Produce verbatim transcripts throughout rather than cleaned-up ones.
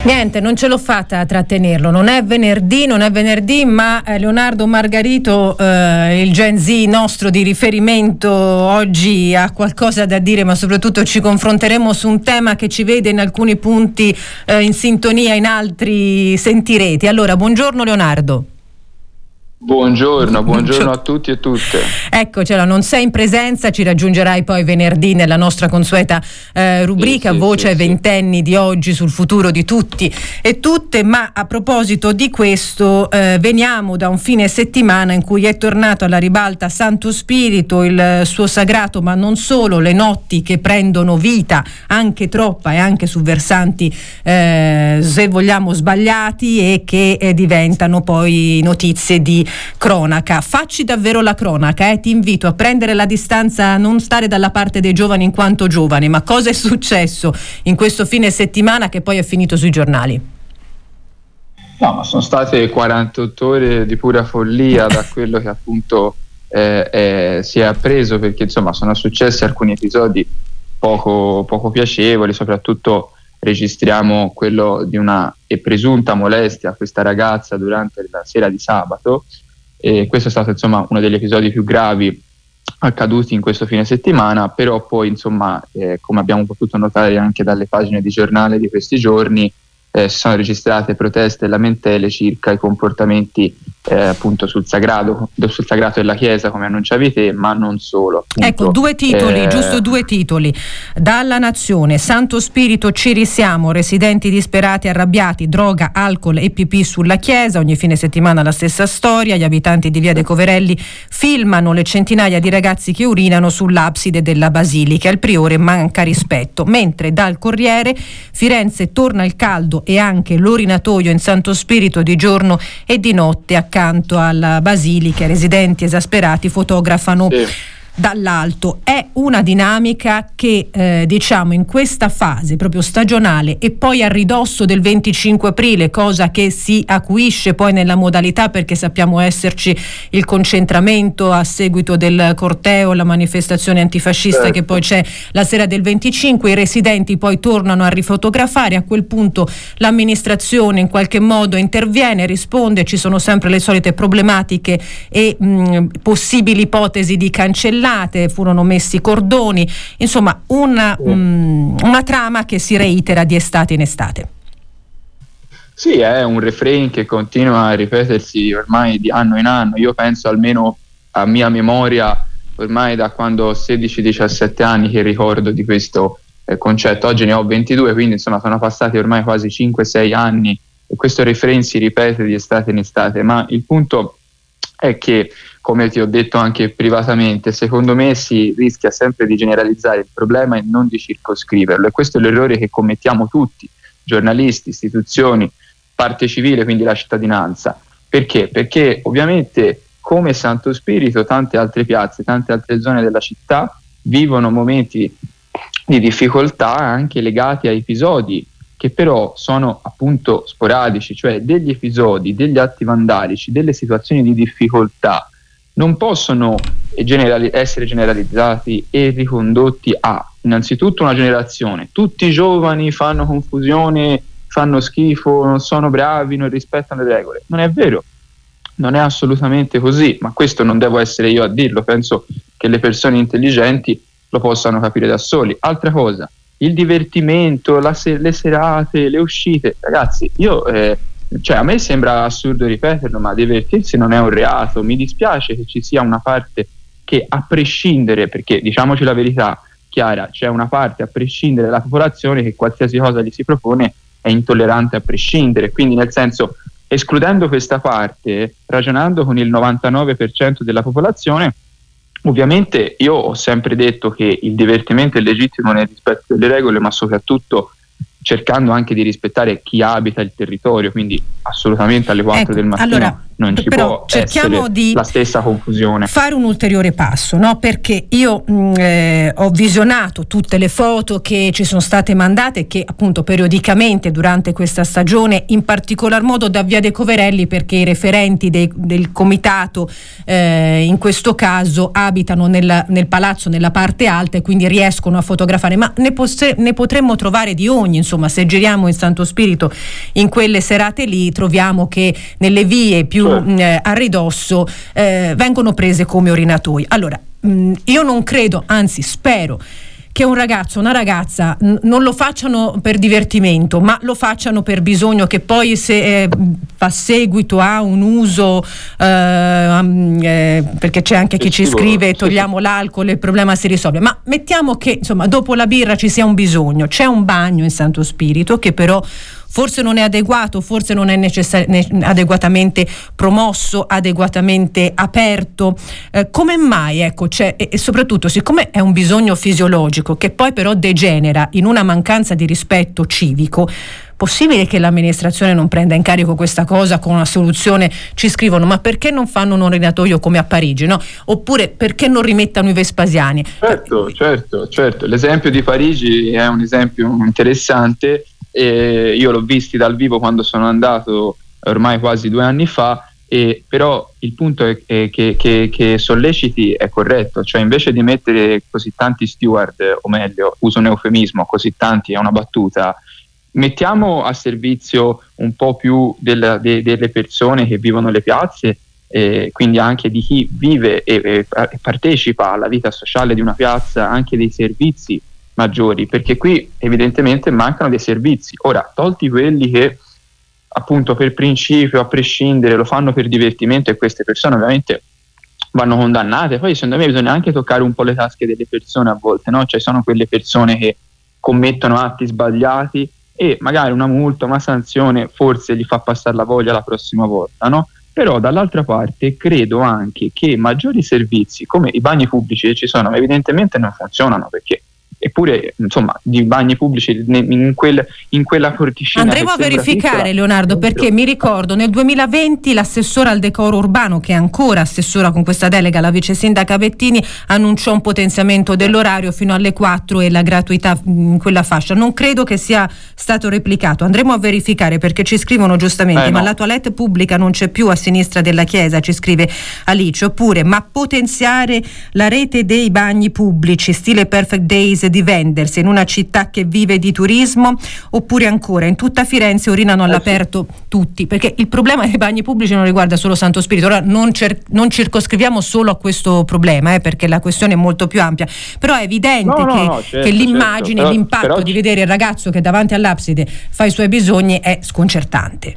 Niente, non ce l'ho fatta a trattenerlo, non è venerdì, non è venerdì, ma eh, Leonardo Margarito, eh, il Gen Z nostro di riferimento, oggi ha qualcosa da dire, ma soprattutto ci confronteremo su un tema che ci vede in alcuni punti eh, in sintonia, in altri sentirete. Allora, buongiorno Leonardo. Buongiorno, buongiorno a tutti e tutte. Eccocela, non sei in presenza, ci raggiungerai poi venerdì nella nostra consueta eh, rubrica sì, sì, Voce ai sì, ventenni sì. di oggi sul futuro di tutti e tutte. Ma a proposito di questo, eh, veniamo da un fine settimana in cui è tornato alla ribalta Santo Spirito, il suo sagrato, ma non solo, le notti che prendono vita, anche troppa e anche su versanti eh, se vogliamo sbagliati, e che eh, diventano poi notizie di cronaca. Facci davvero la cronaca, eh? Ti invito a prendere la distanza, a non stare dalla parte dei giovani in quanto giovani. Ma cosa è successo in questo fine settimana che poi è finito sui giornali? No, ma sono state quarantotto ore di pura follia da quello che appunto eh, eh, si è appreso, perché insomma sono successi alcuni episodi poco, poco piacevoli. Soprattutto registriamo quello di una e presunta molestia a questa ragazza durante la sera di sabato, e questo è stato insomma uno degli episodi più gravi accaduti in questo fine settimana. Però poi insomma eh, come abbiamo potuto notare anche dalle pagine di giornale di questi giorni, eh, si sono registrate proteste e lamentele circa i comportamenti eh, appunto sul sagrato, sul sagrato della Chiesa, come annunciavi te, ma non solo. Appunto. Ecco, due titoli, eh, giusto due titoli. Dalla Nazione: Santo Spirito ci risiamo, residenti disperati arrabbiati, droga, alcol e pipì sulla Chiesa. Ogni fine settimana la stessa storia. Gli abitanti di Via dei Coverelli filmano le centinaia di ragazzi che urinano sull'abside della basilica. Il priore manca rispetto. Mentre dal Corriere: Firenze torna il caldo e anche l'orinatoio in Santo Spirito di giorno e di notte accanto alla basilica. I residenti esasperati fotografano sì. dall'alto. È una dinamica che eh, diciamo in questa fase proprio stagionale e poi a ridosso del venticinque aprile, cosa che si acuisce poi nella modalità, perché sappiamo esserci il concentramento a seguito del corteo, la manifestazione antifascista certo. che poi c'è la sera del venticinque. I residenti poi tornano a rifotografare. A quel punto l'amministrazione in qualche modo interviene, risponde. Ci sono sempre le solite problematiche e mh, possibili ipotesi di cancellate, furono messi cordoni, insomma una, sì. um, una trama che si reitera di estate in estate. Sì, è un refrain che continua a ripetersi ormai di anno in anno. Io penso, almeno a mia memoria, ormai da quando ho sedici diciassette anni che ricordo di questo eh, concetto. Oggi ne ho ventidue, quindi insomma sono passati ormai quasi cinque sei anni e questo refrain si ripete di estate in estate. Ma il punto è che, come ti ho detto anche privatamente, secondo me si rischia sempre di generalizzare il problema e non di circoscriverlo, e questo è l'errore che commettiamo tutti, giornalisti, istituzioni, parte civile, quindi la cittadinanza. Perché? Perché ovviamente, come Santo Spirito, tante altre piazze, tante altre zone della città vivono momenti di difficoltà anche legati a episodi che però sono appunto sporadici, cioè degli episodi, degli atti vandalici, delle situazioni di difficoltà non possono generali- essere generalizzati e ricondotti a innanzitutto una generazione. Tutti i giovani fanno confusione, fanno schifo, non sono bravi, non rispettano le regole. Non è vero, non è assolutamente così, ma questo non devo essere io a dirlo, penso che le persone intelligenti lo possano capire da soli. Altra cosa, il divertimento, la se- le serate, le uscite, ragazzi, io eh, cioè a me sembra assurdo ripeterlo, ma divertirsi non è un reato. Mi dispiace che ci sia una parte che, a prescindere, perché diciamoci la verità chiara, c'è una parte a prescindere della popolazione che qualsiasi cosa gli si propone è intollerante a prescindere. Quindi, nel senso, escludendo questa parte, ragionando con il novantanove per cento della popolazione, ovviamente io ho sempre detto che il divertimento è legittimo nel rispetto delle regole, ma soprattutto cercando anche di rispettare chi abita il territorio, quindi assolutamente alle quattro ecco, del mattino allora, non ci può essere di la stessa confusione. Fare un ulteriore passo, no? Perché io mh, eh, ho visionato tutte le foto che ci sono state mandate, che appunto periodicamente durante questa stagione, in particolar modo da Via dei Coverelli, perché i referenti dei, del comitato eh, in questo caso abitano nel, nel palazzo nella parte alta e quindi riescono a fotografare, ma ne, posse, ne potremmo trovare di ogni, insomma insomma se giriamo in Santo Spirito in quelle serate lì troviamo che nelle vie più certo. eh, a ridosso eh, vengono prese come orinatoi. Allora mh, io non credo, anzi spero che un ragazzo, una ragazza n- non lo facciano per divertimento, ma lo facciano per bisogno, che poi se eh, fa seguito a un uso eh, um, eh, perché c'è anche chi ci scrive togliamo l'alcol e il problema si risolve, ma mettiamo che insomma dopo la birra ci sia un bisogno, c'è un bagno in Santo Spirito che però forse non è adeguato, forse non è necessar- ne- adeguatamente promosso, adeguatamente aperto. Eh, come mai, ecco, c'è, e, e soprattutto siccome è un bisogno fisiologico che poi però degenera in una mancanza di rispetto civico, possibile che l'amministrazione non prenda in carico questa cosa con una soluzione? Ci scrivono, ma perché non fanno un orinatoio come a Parigi, no? Oppure perché non rimettano i Vespasiani? Certo, certo, certo. L'esempio di Parigi è un esempio interessante. E io l'ho visti dal vivo quando sono andato ormai quasi due anni fa, e però il punto è, è che, che, che solleciti è corretto, cioè invece di mettere così tanti steward, o meglio uso un eufemismo, così tanti è una battuta, mettiamo a servizio un po' più della, de, delle persone che vivono le piazze, eh, quindi anche di chi vive e, e partecipa alla vita sociale di una piazza, anche dei servizi maggiori, perché qui evidentemente mancano dei servizi. Ora, tolti quelli che appunto per principio, a prescindere, lo fanno per divertimento, e queste persone ovviamente vanno condannate. Poi secondo me bisogna anche toccare un po' le tasche delle persone a volte, no? Cioè sono quelle persone che commettono atti sbagliati e magari una multa, una sanzione forse gli fa passare la voglia la prossima volta, no? Però dall'altra parte credo anche che maggiori servizi come i bagni pubblici che ci sono, ma evidentemente non funzionano, perché eppure insomma di bagni pubblici in, quel, in quella porticina andremo a verificare piccola, Leonardo, perché mi ricordo nel duemilaventi l'assessora al decoro urbano, che è ancora assessora con questa delega, la vice sindaca Bettini, annunciò un potenziamento dell'orario fino alle quattro e la gratuità in quella fascia. Non credo che sia stato replicato, andremo a verificare, perché ci scrivono giustamente eh, ma no. La toilette pubblica non c'è più a sinistra della chiesa, ci scrive Alice. Oppure ma potenziare la rete dei bagni pubblici stile Perfect Days di vendersi in una città che vive di turismo. Oppure ancora in tutta Firenze urinano all'aperto tutti, perché il problema dei bagni pubblici non riguarda solo Santo Spirito. Ora non, cer- non circoscriviamo solo a questo problema, eh, perché la questione è molto più ampia, però è evidente no, che, no, no, certo, che l'immagine, certo, però, l'impatto però... di vedere il ragazzo che davanti all'abside fa i suoi bisogni è sconcertante.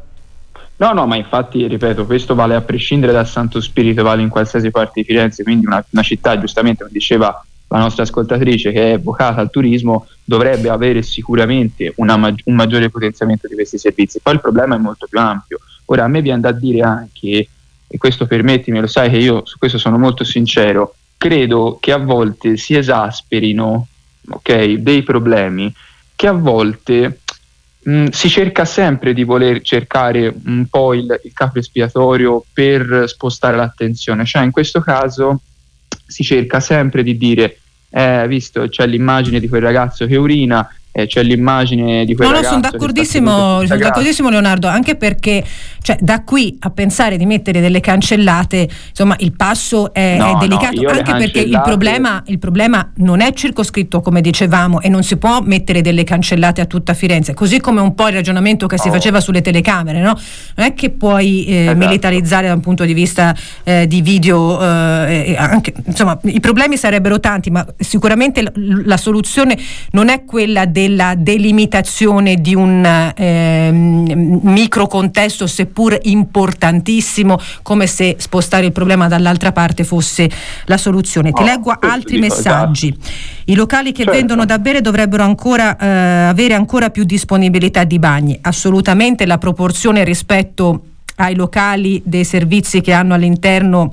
No, no, ma infatti, ripeto, questo vale a prescindere dal Santo Spirito, vale in qualsiasi parte di Firenze, quindi una, una città, giustamente come diceva la nostra ascoltatrice, che è vocata al turismo, dovrebbe avere sicuramente una, un maggiore potenziamento di questi servizi. Poi il problema è molto più ampio. Ora, a me viene da dire anche, e questo permettimi, lo sai che io su questo sono molto sincero, credo che a volte si esasperino, ok, dei problemi che a volte mh, si cerca sempre di voler cercare un po' il, il capro espiatorio per spostare l'attenzione. Cioè in questo caso si cerca sempre di dire eh, visto c'è l'immagine di quel ragazzo che urina, eh, c'è l'immagine di quel no, ragazzo. No, sono d'accordissimo, sono d'accordissimo Leonardo, anche perché cioè, da qui a pensare di mettere delle cancellate, insomma il passo è, no, è delicato, no, anche perché il problema, il problema non è circoscritto come dicevamo, e non si può mettere delle cancellate a tutta Firenze, così come un po' il ragionamento che oh. si faceva sulle telecamere, no? Non è che puoi eh, esatto. militarizzare da un punto di vista eh, di video, eh, anche, insomma i problemi sarebbero tanti, ma sicuramente la, la soluzione non è quella della delimitazione di un eh, micro contesto, seppur importantissimo, come se spostare il problema dall'altra parte fosse la soluzione. Ti oh, leggo altri messaggi. Esatto. I locali che certo. vendono da bere dovrebbero ancora eh, avere ancora più disponibilità di bagni. Assolutamente la proporzione rispetto ai locali dei servizi che hanno all'interno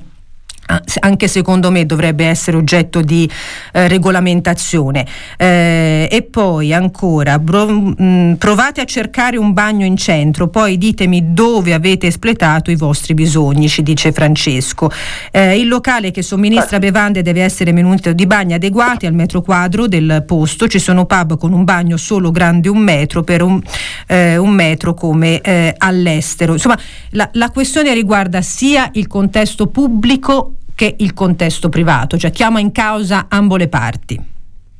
anche secondo me dovrebbe essere oggetto di eh, regolamentazione. Eh, e poi ancora bro, mh, provate a cercare un bagno in centro, poi ditemi dove avete espletato i vostri bisogni, ci dice Francesco. Eh, il locale che somministra bevande deve essere munito di bagni adeguati al metro quadro del posto. Ci sono pub con un bagno solo grande un metro per un, eh, un metro come eh, all'estero. Insomma la, la questione riguarda sia il contesto pubblico che il contesto privato, cioè chiama in causa ambo le parti.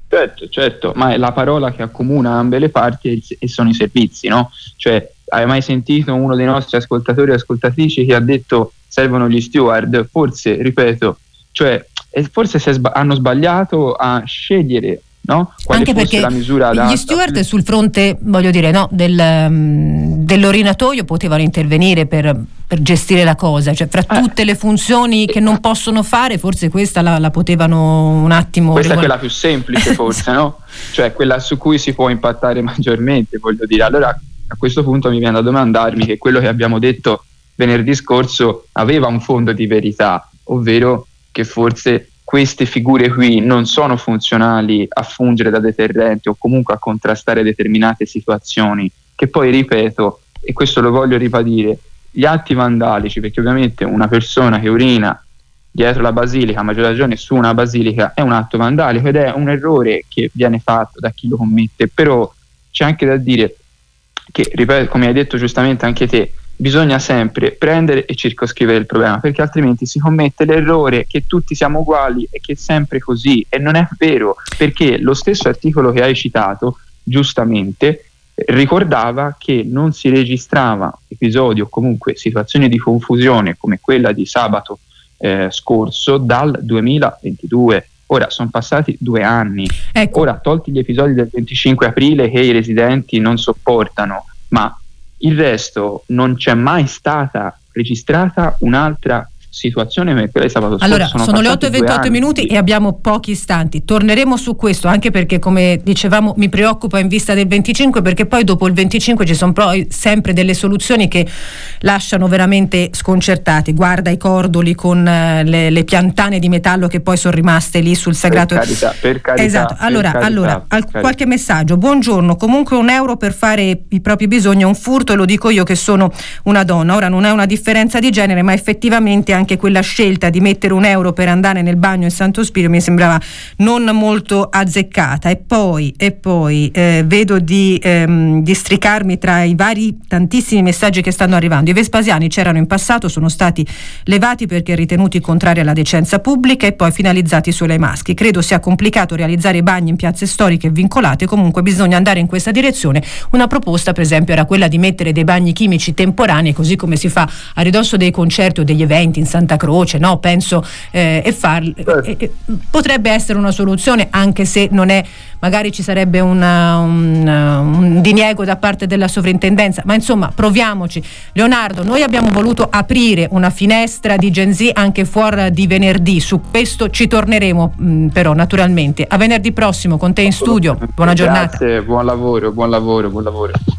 Certo, certo, ma la parola che accomuna ambe le parti e sono i servizi, no? Cioè, hai mai sentito uno dei nostri ascoltatori e ascoltatrici che ha detto servono gli steward? Forse, ripeto, cioè, forse si sba- hanno sbagliato a scegliere, no? Quale Anche fosse perché la misura adatta. Gli steward sul fronte, voglio dire, no, del, um, dell'orinatoio potevano intervenire per, per gestire la cosa, cioè fra eh. tutte le funzioni che non possono fare, forse questa la, la potevano un attimo... Questa riguard- è quella più semplice forse, no? Cioè quella su cui si può impattare maggiormente, voglio dire. Allora a questo punto mi viene da domandarmi che quello che abbiamo detto venerdì scorso aveva un fondo di verità, ovvero che forse queste figure qui non sono funzionali a fungere da deterrente o comunque a contrastare determinate situazioni, che poi, ripeto, e questo lo voglio ribadire, gli atti vandalici, perché ovviamente una persona che urina dietro la basilica, a maggior ragione su una basilica, è un atto vandalico ed è un errore che viene fatto da chi lo commette, però c'è anche da dire che, ripeto, come hai detto giustamente anche te, bisogna sempre prendere e circoscrivere il problema, perché altrimenti si commette l'errore che tutti siamo uguali e che è sempre così, e non è vero, perché lo stesso articolo che hai citato giustamente ricordava che non si registrava episodi o comunque situazioni di confusione come quella di sabato eh, scorso dal duemilaventidue. Ora sono passati due anni, ecco. Ora tolti gli episodi del venticinque aprile che i residenti non sopportano, ma il resto non c'è mai stata registrata un'altra situazione come quella di sabato scorso. Allora, sono, sono le otto e ventotto minuti e abbiamo pochi istanti. Torneremo su questo, anche perché, come dicevamo, mi preoccupa in vista del venticinque, perché poi dopo il venticinque ci sono poi sempre delle soluzioni che lasciano veramente sconcertati. Guarda i cordoli con uh, le, le piantane di metallo che poi sono rimaste lì sul sagrato. Per carità, per carità. Esatto. Allora, per allora carità, al, carità. Qualche messaggio. Buongiorno, comunque un euro per fare i propri bisogni è un furto, e lo dico io che sono una donna. Ora non è una differenza di genere, ma effettivamente anche quella scelta di mettere un euro per andare nel bagno in Santo Spirito mi sembrava non molto azzeccata. E poi, e poi eh, vedo di ehm, districarmi tra i vari tantissimi messaggi che stanno arrivando. I Vespasiani c'erano in passato, sono stati levati perché ritenuti contrari alla decenza pubblica e poi finalizzati solo ai maschi. Credo sia complicato realizzare bagni in piazze storiche vincolate, comunque bisogna andare in questa direzione. Una proposta, per esempio, era quella di mettere dei bagni chimici temporanei, così come si fa a ridosso dei concerti o degli eventi in Santa Croce, no? Penso eh, e farli eh, eh, potrebbe essere una soluzione, anche se non è, magari ci sarebbe una, un, un diniego da parte della sovrintendenza, ma insomma proviamoci. Leonardo, noi abbiamo voluto aprire una finestra di Gen Z anche fuori di venerdì, su questo ci torneremo mh, però naturalmente a venerdì prossimo con te in studio. Buona giornata. Grazie, buon lavoro, buon lavoro, buon lavoro.